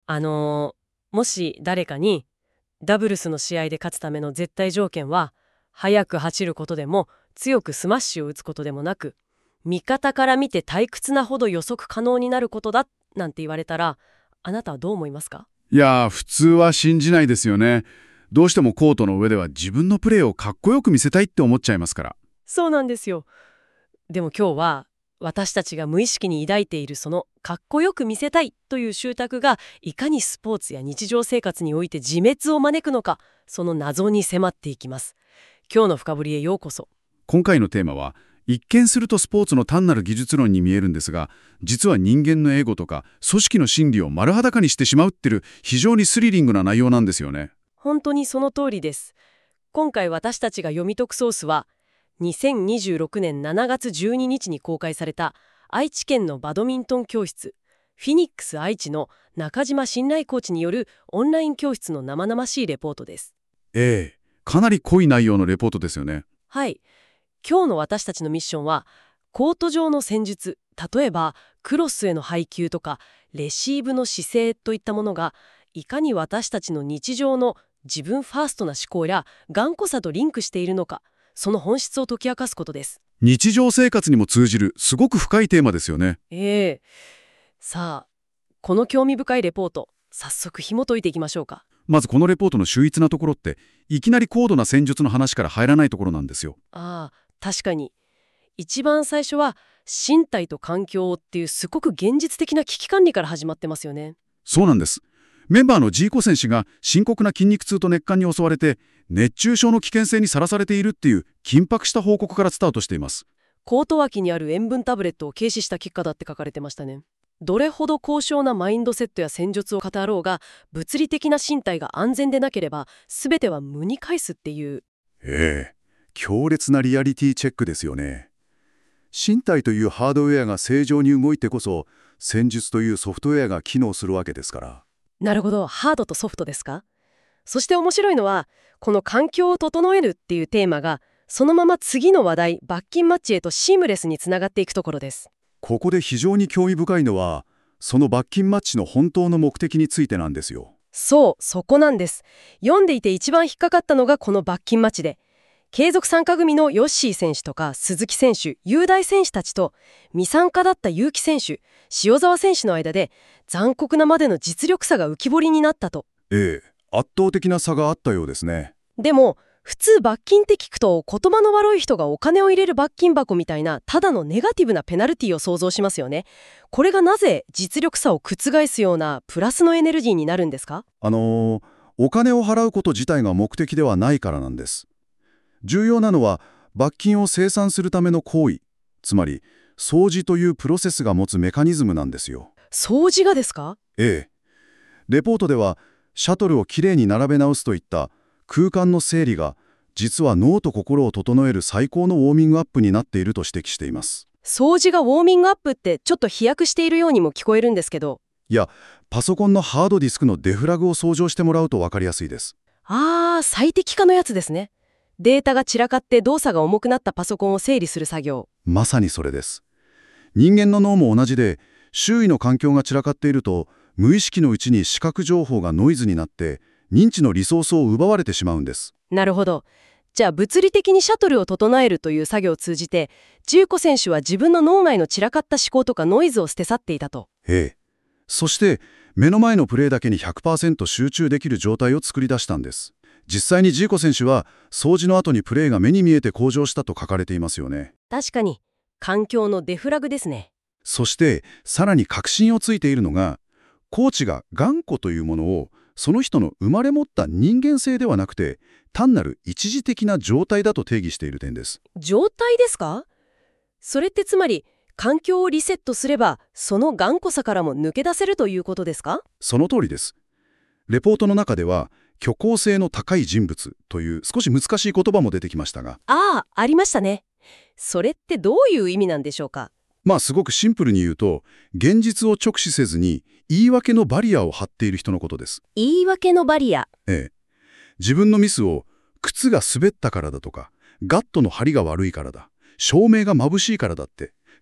もし誰かにダブルスの試合で勝つための絶対条件は速く走ることでも強くスマッシュを打つことでもなく、味方から見て退屈なほど予測可能になることだなんて言われたら、あなたはどう思いますか？ いやー、普通は信じないですよね。どうしてもコートの上では自分のプレーをかっこよく見せたいって思っちゃいますから。 そうなんですよ。でも今日は私たちが無意識に抱いているそのかっこよく見せたいという習得がいかにスポーツや日常生活において自滅を招くのか、その謎に迫っていきます。今日の深掘りへようこそ。 今回のテーマは、一見するとスポーツの単なる技術論に見えるんですが、実は人間のエゴとか組織の心理を丸裸にしてしまうっていう非常にスリリングな内容なんですよね。 本当にその通りです。今回私たちが読み解くソースは、2026年7月12日に公開された愛知県のバドミントン教室フィニックス愛知の中島信頼コーチによるオンライン教室の生々しいレポートです。 かなり濃い内容のレポートですよね。 はい。今日の私たちのミッションは、コート上の戦術、例えばクロスへの配球とかレシーブの姿勢といったものが、いかに私たちの日常の自分ファーストな思考や頑固さとリンクしているのか、その本質を解き明かすことです。 日常生活にも通じるすごく深いテーマですよね。 さあ、この興味深いレポート、早速紐解いていきましょうか。 まずこのレポートの秀逸なところって、いきなり高度な戦術の話から入らないところなんですよ。 確かに。一番最初は身体と環境っていうすごく現実的な危機管理から始まってますよね。 そうなんです。メンバーのジーコ選手が深刻な筋肉痛と熱感に襲われて、熱中症の危険性にさらされているっていう緊迫した報告からスタートしています。 コート脇にある塩分タブレットを軽視した結果だって書かれてましたね。どれほど高尚なマインドセットや戦術を語ろうが、物理的な身体が安全でなければ全ては無に返すっていう。 強烈なリアリティチェックですよね。身体というハードウェアが正常に動いてこそ、戦術というソフトウェアが機能するわけですから。 なるほど、ハードとソフトですか。そして面白いのは、この環境を整えるっていうテーマがそのまま次の話題、バッキンマッチへとシームレスにつながっていくところです。 ここで非常に興味深いのは、そのバッキンマッチの本当の目的についてなんですよ。 そう、そこなんです。読んでいて一番引っかかったのがこのバッキンマッチで、継続参加組のヨッシー選手とか鈴木選手、雄大選手たちと未参加だった結城選手、塩澤選手の間で残酷なまでの実力差が浮き彫りになったと。 圧倒的な差があったようですね。 でも普通罰金って聞くと、言葉の悪い人がお金を入れる罰金箱みたいなただのネガティブなペナルティを想像しますよね。これがなぜ実力差を覆すようなプラスのエネルギーになるんですか？ お金を払うこと自体が目的ではないからなんです。重要なのは罰金を清算するための行為、つまり掃除というプロセスが持つメカニズムなんですよ。 掃除がですか？ レポートではシャトルをきれいに並べ直すといった空間の整理が実は脳と心を整える最高のウォーミングアップになっていると指摘しています。 掃除がウォーミングアップってちょっと飛躍しているようにも聞こえるんですけど。 いや、パソコンのハードディスクのデフラグを掃除してもらうと分かりやすいです。 最適化のやつですね。データが散らかって動作が重くなったパソコンを整理する作業。 まさにそれです。人間の脳も同じで、周囲の環境が散らかっていると無意識のうちに視覚情報がノイズになって認知のリソースを奪われてしまうんです。 なるほど。じゃあ物理的にシャトルを整えるという作業を通じて、ジューコ選手は自分の脳内の散らかった思考とかノイズを捨て去っていたと。 そして目の前のプレーだけに 100% 集中できる状態を作り出したんです。実際にジーコ選手は掃除の後にプレーが目に見えて向上したと書かれていますよね。 確かに環境のデフラグですね。 そしてさらに確信をついているのが、コーチが頑固というものをその人の生まれ持った人間性ではなくて単なる一時的な状態だと定義している点です。 状態ですか？それってつまり環境をリセットすればその頑固さからも抜け出せるということですか？ その通りです。レポートの中では虚構性の高い人物という少し難しい言葉も出てきましたが、 ありましたね。それってどういう意味なんでしょうか？ すごくシンプルに言うと、現実を直視せずに言い訳のバリアを張っている人のことです。 言い訳のバリア。 自分のミスを靴が滑ったからだとか、ガットの張りが悪いからだ、照明が眩しいからだって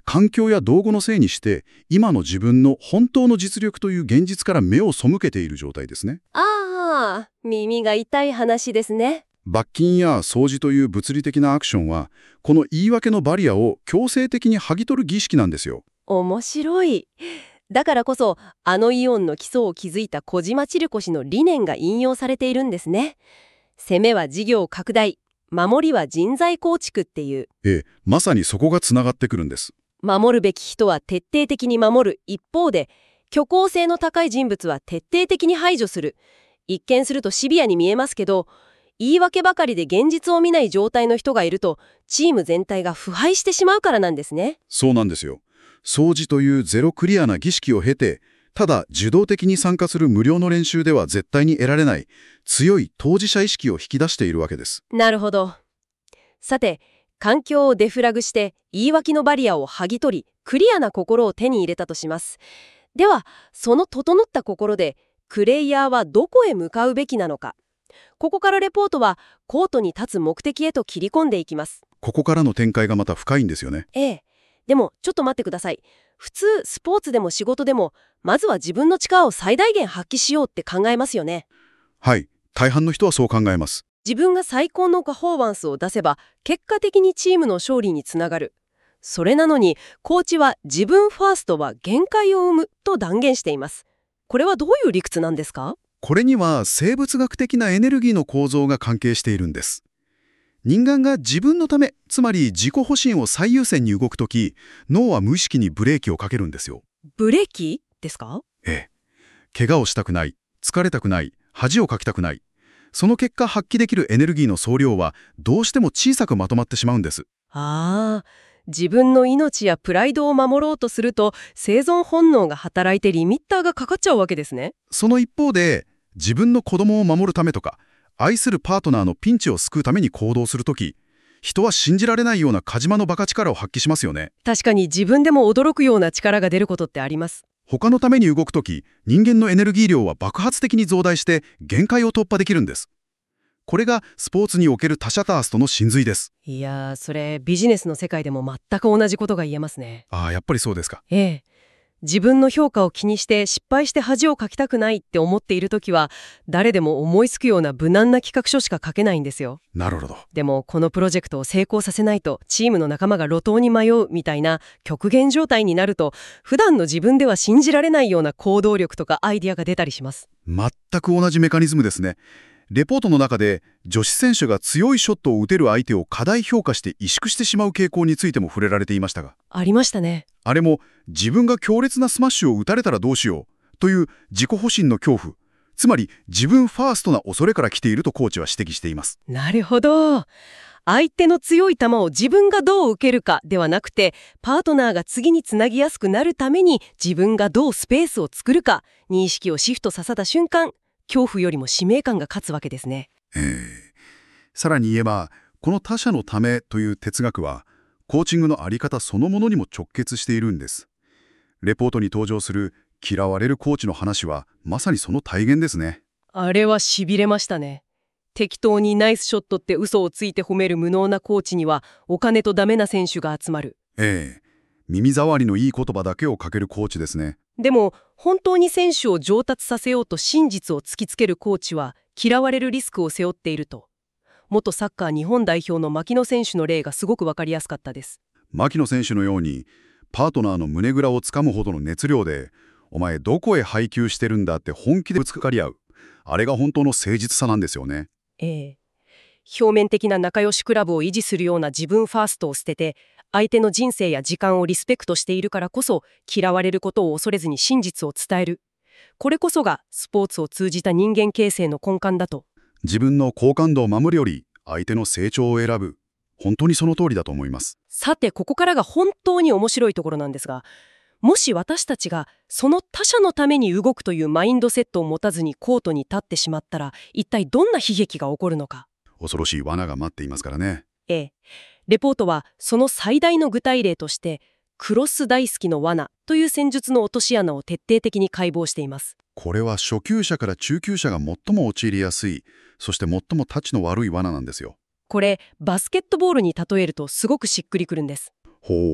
環境や道具のせいにして、今の自分の本当の実力という現実から目を背けている状態ですね。 ああ、耳が痛い話ですね。 罰金や掃除という物理的なアクションは、この言い訳のバリアを強制的に剥ぎ取る儀式なんですよ。 面白い。だからこそ、あのイオンの基礎を築いた小島チルコ氏の理念が引用されているんですね。攻めは事業拡大、守りは人材構築っていう。 まさにそこがつながってくるんです。 守るべき人は徹底的に守る一方で、虚構性の高い人物は徹底的に排除する。一見するとシビアに見えますけど、言い訳ばかりで現実を見ない状態の人がいると、チーム全体が腐敗してしまうからなんですね。 そうなんですよ。掃除というゼロクリアな儀式を経て、ただ受動的に参加する無料の練習では絶対に得られない強い当事者意識を引き出しているわけです。 なるほど。さて、環境をデフラグして言い訳のバリアを剥ぎ取り、クリアな心を手に入れたとします。では、その整った心で、プレイヤーはどこへ向かうべきなのか。ここからレポートはコートに立つ目的へと切り込んでいきます。 ここからの展開がまた深いんですよね。 でもちょっと待ってください。普通スポーツでも仕事でもまずは自分の力を最大限発揮しようって考えますよね。 はい、大半の人はそう考えます。 自分が最高のパフォーマンスを出せば結果的にチームの勝利につながる。それなのにコーチは自分ファーストは限界を生むと断言しています。これはどういう理屈なんですか？ これには生物学的なエネルギーの構造が関係しているんです。人間が自分のため、つまり自己保身を最優先に動くとき、脳は無意識にブレーキをかけるんですよ。 ブレーキですか？ 怪我をしたくない、疲れたくない、恥をかきたくない。その結果発揮できるエネルギーの総量はどうしても小さくまとまってしまうんです。 自分の命やプライドを守ろうとすると生存本能が働いてリミッターがかかっちゃうわけですね。 その一方で、自分の子供を守るためとか、愛するパートナーのピンチを救うために行動するとき、人は信じられないようなカジマのバカ力を発揮しますよね。 確かに自分でも驚くような力が出ることってあります。 他のために動くとき、人間のエネルギー量は爆発的に増大して限界を突破できるんです。これがスポーツにおける他者ターストの真髄です。 いやー、それビジネスの世界でも全く同じことが言えますね。 やっぱりそうですか。 自分の評価を気にして失敗して恥をかきたくないって思っているときは、誰でも思いつくような無難な企画書しか書けないんですよ。 なるほど。 でもこのプロジェクトを成功させないとチームの仲間が路頭に迷うみたいな極限状態になると、普段の自分では信じられないような行動力とかアイディアが出たりします。 全く同じメカニズムですね。レポートの中で女子選手が強いショットを打てる相手を過大評価して萎縮してしまう傾向についても触れられていましたが。 ありましたね。 あれも自分が強烈なスマッシュを打たれたらどうしようという自己保身の恐怖、つまり自分ファーストな恐れから来ているとコーチは指摘しています。 なるほど。相手の強い球を自分がどう受けるかではなくて、パートナーが次につなぎやすくなるために自分がどうスペースを作るかに意識をシフトさせた瞬間、恐怖よりも使命感が勝つわけですね。 さらに言えば、この他者のためという哲学はコーチングのあり方そのものにも直結しているんです。レポートに登場する嫌われるコーチの話はまさにその体現ですね。 あれは痺れましたね。適当にナイスショットって嘘をついて褒める無能なコーチにはお金とダメな選手が集まる。 耳障りのいい言葉だけをかけるコーチですね。 でも本当に選手を上達させようと真実を突きつけるコーチは嫌われるリスクを背負っていると。元サッカー日本代表の牧野選手の例がすごく分かりやすかったです。 牧野選手のようにパートナーの胸ぐらをつかむほどの熱量で、お前どこへ配球してるんだって本気でぶつかり合う。あれが本当の誠実さなんですよね。 表面的な仲良しクラブを維持するような自分ファーストを捨てて、相手の人生や時間をリスペクトしているからこそ嫌われることを恐れずに真実を伝える。これこそがスポーツを通じた人間形成の根幹だと。 自分の好感度を守るより相手の成長を選ぶ。本当にその通りだと思います。 さて、ここからが本当に面白いところなんですが、もし私たちがその他者のために動くというマインドセットを持たずにコートに立ってしまったら、一体どんな悲劇が起こるのか。 恐ろしい罠が待っていますからね。 レポートはその最大の具体例としてクロス大好きの罠という戦術の落とし穴を徹底的に解剖しています。 これは初級者から中級者が最も陥りやすい、そして最もタチの悪い罠なんですよ。 これバスケットボールに例えるとすごくしっくりくるんです。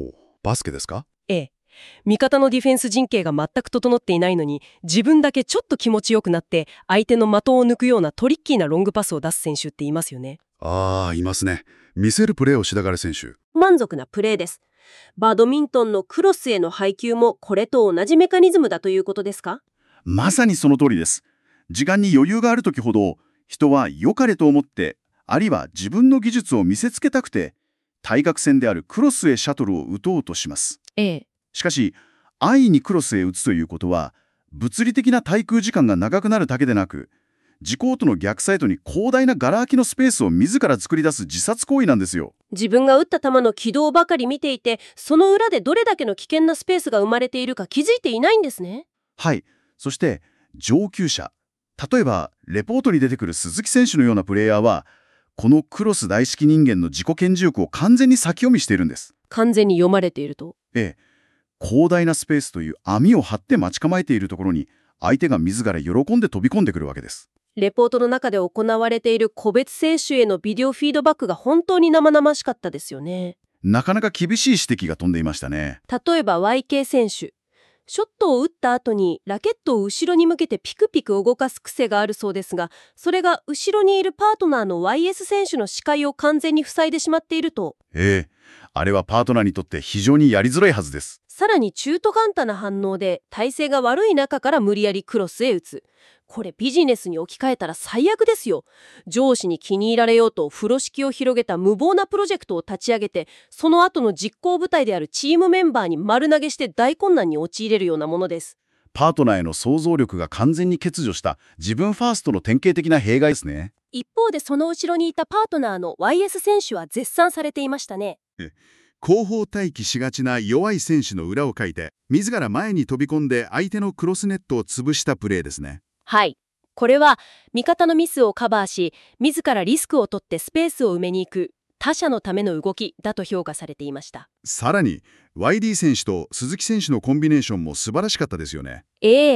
バスケですか？ ええ。味方のディフェンス陣形が全く整っていないのに、自分だけちょっと気持ちよくなって相手の的を抜くようなトリッキーなロングパスを出す選手っていますよね。 ああ、いますね。見せるプレーをしながら選手。 満足なプレーです。バドミントンのクロスへの配球もこれと同じメカニズムだということですか？ まさにその通りです。時間に余裕があるときほど、人は良かれと思って、あるいは自分の技術を見せつけたくて、対角線であるクロスへシャトルを打とうとします。 ええ。 しかし、安易にクロスへ打つということは、物理的な滞空時間が長くなるだけでなく、自コートの逆サイドに広大なガラ空きのスペースを自ら作り出す自殺行為なんですよ。 自分が打った球の軌道ばかり見ていて、その裏でどれだけの危険なスペースが生まれているか気づいていないんですね。 はい。そして、上級者。例えば、レポートに出てくる鈴木選手のようなプレイヤーは、このクロス大式人間の自己顕示欲を完全に先読みしているんです。 完全に読まれていると。 ええ。広大なスペースという網を張って待ち構えているところに、相手が自ら喜んで飛び込んでくるわけです。 レポートの中で行われている個別選手へのビデオフィードバックが本当に生々しかったですよね。 なかなか厳しい指摘が飛んでいましたね。 例えば YK 選手。ショットを打った後にラケットを後ろに向けてピクピク動かす癖があるそうですが、それが後ろにいるパートナーの YS 選手の視界を完全に塞いでしまっていると。 ええ。あれはパートナーにとって非常にやりづらいはずです。 さらに中途半端な反応で体勢が悪い中から無理やりクロスへ打つ。これビジネスに置き換えたら最悪ですよ。上司に気に入られようと風呂敷を広げた無謀なプロジェクトを立ち上げて、その後の実行部隊であるチームメンバーに丸投げして大混乱に陥れるようなものです。 パートナーへの想像力が完全に欠如した自分ファーストの典型的な弊害ですね。 一方でその後ろにいたパートナーの YS 選手は絶賛されていましたね。 後方待機しがちな弱い選手の裏をかいて、自ら前に飛び込んで相手のクロスネットを潰したプレーですね。 はい。これは味方のミスをカバーし、自らリスクを取ってスペースを埋めに行く他者のための動きだと評価されていました。 さらに、YD 選手と鈴木選手のコンビネーションも素晴らしかったですよね。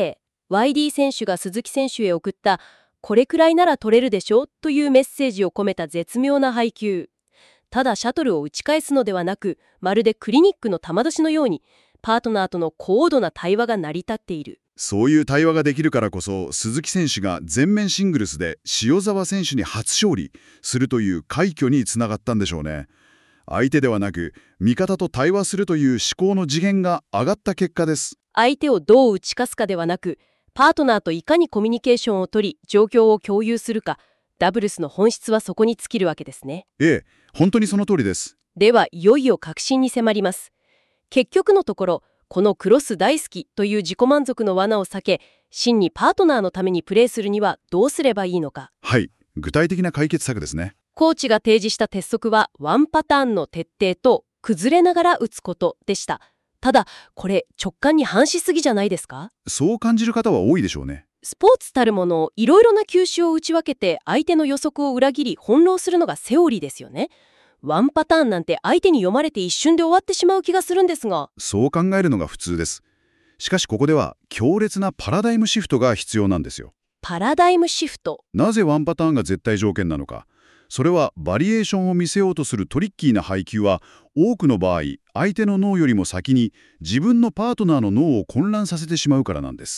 YD 選手が鈴木選手へ送ったこれくらいなら取れるでしょというメッセージを込めた絶妙な配球。ただシャトルを打ち返すのではなく、まるでクリニックの球出しのように、パートナーとの高度な対話が成り立っている。 そういう対話ができるからこそ、鈴木選手が全面シングルスで塩澤選手に初勝利するという快挙につながったんでしょうね。相手ではなく、味方と対話するという思考の次元が上がった結果です。 相手をどう打ち勝つかではなく、パートナーといかにコミュニケーションを取り、状況を共有するか、ダブルスの本質はそこに尽きるわけですね。 ええ、本当にその通りです。 ではいよいよ確信に迫ります。結局のところ、このクロス大好きという自己満足の罠を避け、真にパートナーのためにプレーするにはどうすればいいのか。 はい、具体的な解決策ですね。 コーチが提示した鉄則はワンパターンの徹底と崩れながら打つことでした。ただ、これ直感に反しすぎじゃないですか？ そう感じる方は多いでしょうね。 スポーツたるものをいろいろな球種を打ち分けて相手の予測を裏切り翻弄するのがセオリーですよね。ワンパターンなんて相手に読まれて一瞬で終わってしまう気がするんですが。 そう考えるのが普通です。しかしここでは強烈なパラダイムシフトが必要なんですよ。 パラダイムシフト。 なぜワンパターンが絶対条件なのか。それはバリエーションを見せようとするトリッキーな配球は多くの場合、相手の脳よりも先に自分のパートナーの脳を混乱させてしまうからなんです。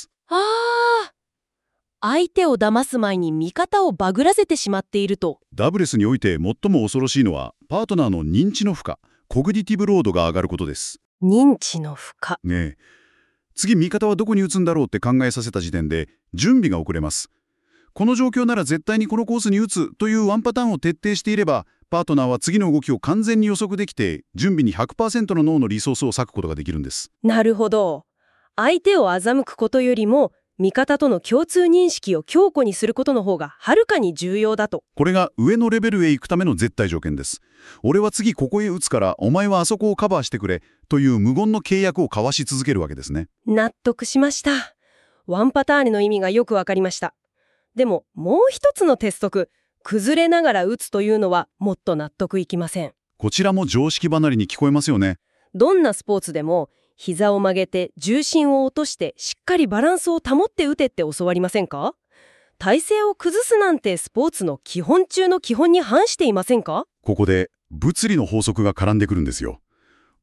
相手を騙す前に味方をバグらせてしまっていると。 ダブルスにおいて最も恐ろしいのはパートナーの認知の負荷、コグニティブロードが上がることです。 認知の負荷。 ねえ。次味方はどこに打つんだろうって考えさせた時点で準備が遅れます。この状況なら絶対にこのコースに打つというワンパターンを徹底していれば、パートナーは次の動きを完全に予測できて、準備に 100% の脳のリソースを割くことができるんです。 なるほど。相手を欺くことよりも、味方との共通認識を強固にすることの方がはるかに重要だと。 これが上のレベルへ行くための絶対条件です。俺は次ここへ打つから、お前はあそこをカバーしてくれという無言の契約を交わし続けるわけですね。 納得しました。ワンパターンの意味がよくわかりました。でももう一つの鉄則、崩れながら打つというのはもっと納得いきません。 こちらも常識離れに聞こえますよね。 どんなスポーツでも膝を曲げて重心を落としてしっかりバランスを保って打てって教わりませんか？体勢を崩すなんてスポーツの基本中の基本に反していませんか？ ここで物理の法則が絡んでくるんですよ。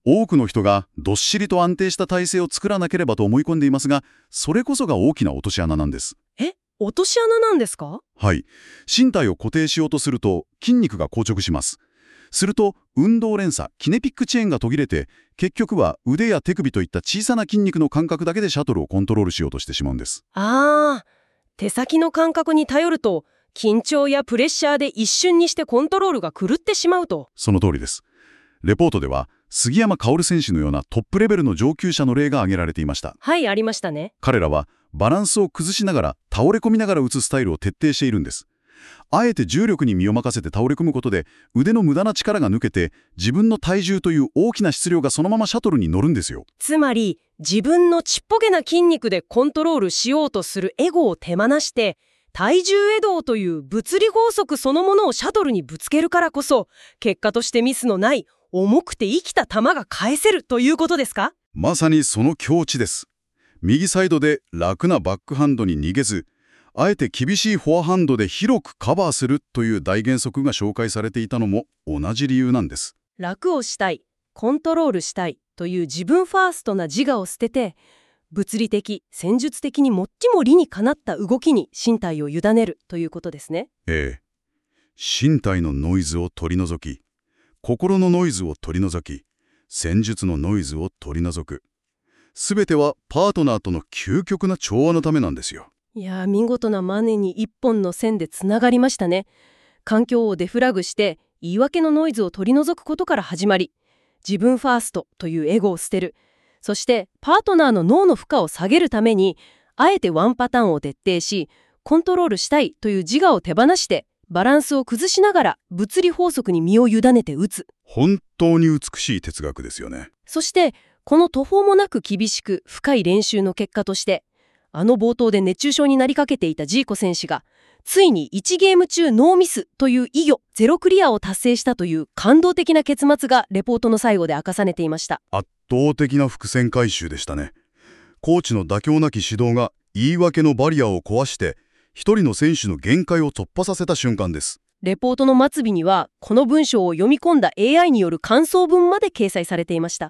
多くの人がどっしりと安定した体勢を作らなければと思い込んでいますが、それこそが大きな落とし穴なんです。 落とし穴なんですか？ はい。身体を固定しようとすると筋肉が硬直します。すると運動連鎖、キネピックチェーンが途切れて、結局は腕や手首といった小さな筋肉の感覚だけでシャトルをコントロールしようとしてしまうんです。 手先の感覚に頼ると緊張やプレッシャーで一瞬にしてコントロールが狂ってしまうと。 その通りです。レポートでは杉山薫選手のようなトップレベルの上級者の例が挙げられていました。 はい、ありましたね。 彼らはバランスを崩しながら倒れ込みながら打つスタイルを徹底しているんです。あえて重力に身を任せて倒れ込むことで腕の無駄な力が抜けて、自分の体重という大きな質量がそのままシャトルに乗るんですよ。 つまり自分のちっぽけな筋肉でコントロールしようとするエゴを手放して、体重移動という物理法則そのものをシャトルにぶつけるからこそ、結果としてミスのない重くて生きた球が返せるということですか？ まさにその境地です。右サイドで楽なバックハンドに逃げず、あえて厳しいフォアハンドで広くカバーするという大原則が紹介されていたのも同じ理由なんです。 楽をしたい、コントロールしたいという自分ファーストな自我を捨てて、物理的、戦術的に最も理にかなった動きに身体を委ねるということですね。 身体のノイズを取り除き、心のノイズを取り除き、戦術のノイズを取り除く。すべてはパートナーとの究極な調和のためなんですよ。 いやー、見事なマネに一本の線でつながりましたね。環境をデフラグして言い訳のノイズを取り除くことから始まり、自分ファーストというエゴを捨てる。そしてパートナーの脳の負荷を下げるために、あえてワンパターンを徹底し、コントロールしたいという自我を手放して、バランスを崩しながら物理法則に身を委ねて打つ。 本当に美しい哲学ですよね。 そしてこの途方もなく厳しく深い練習の結果として、あの冒頭で熱中症になりかけていたジーコ選手がついに1ゲーム中ノーミスという偉業ゼロクリアを達成したという感動的な結末がレポートの最後で明かされていました。 圧倒的な伏線回収でしたね。コーチの妥協なき指導が言い訳のバリアを壊して一人の選手の限界を突破させた瞬間です。 レポートの末尾にはこの文章を読み込んだ AI による感想文まで掲載されていました。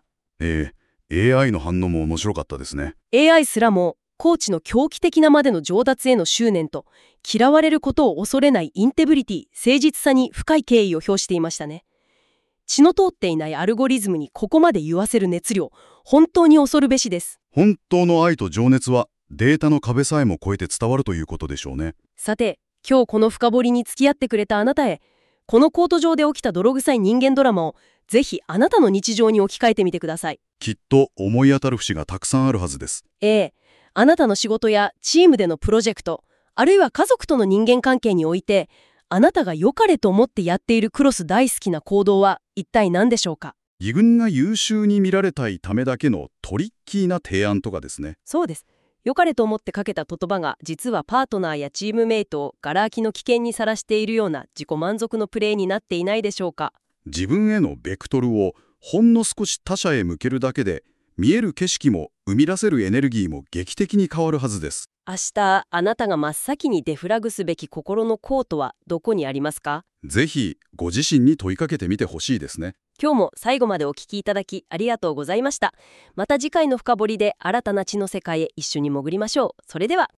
AI の反応も面白かったですね。 AI すらもコーチの狂気的なまでの上達への執念と、嫌われることを恐れないインテグリティ、誠実さに深い敬意を表していましたね。血の通っていないアルゴリズムにここまで言わせる熱量、本当に恐るべしです。 本当の愛と情熱はデータの壁さえも超えて伝わるということでしょうね。 さて、今日この深掘りに付き合ってくれたあなたへ、このコート上で起きた泥臭い人間ドラマをぜひあなたの日常に置き換えてみてください。 きっと思い当たる節がたくさんあるはずです。 あなたの仕事やチームでのプロジェクト、あるいは家族との人間関係において、あなたが良かれと思ってやっているクロス大好きな行動は一体何でしょうか？ 自分が優秀に見られたいためだけのトリッキーな提案とかですね。 そうです。良かれと思ってかけた言葉が、実はパートナーやチームメイトをガラ空きの危険にさらしているような自己満足のプレーになっていないでしょうか？ 自分へのベクトルをほんの少し他者へ向けるだけで、見える景色も生み出せるエネルギーも劇的に変わるはずです。 明日あなたが真っ先にデフラグすべき心のコートはどこにありますか？ ぜひご自身に問いかけてみてほしいですね。 今日も最後までお聞きいただきありがとうございました。また次回の深掘りで新たな知の世界へ一緒に潜りましょう。それでは。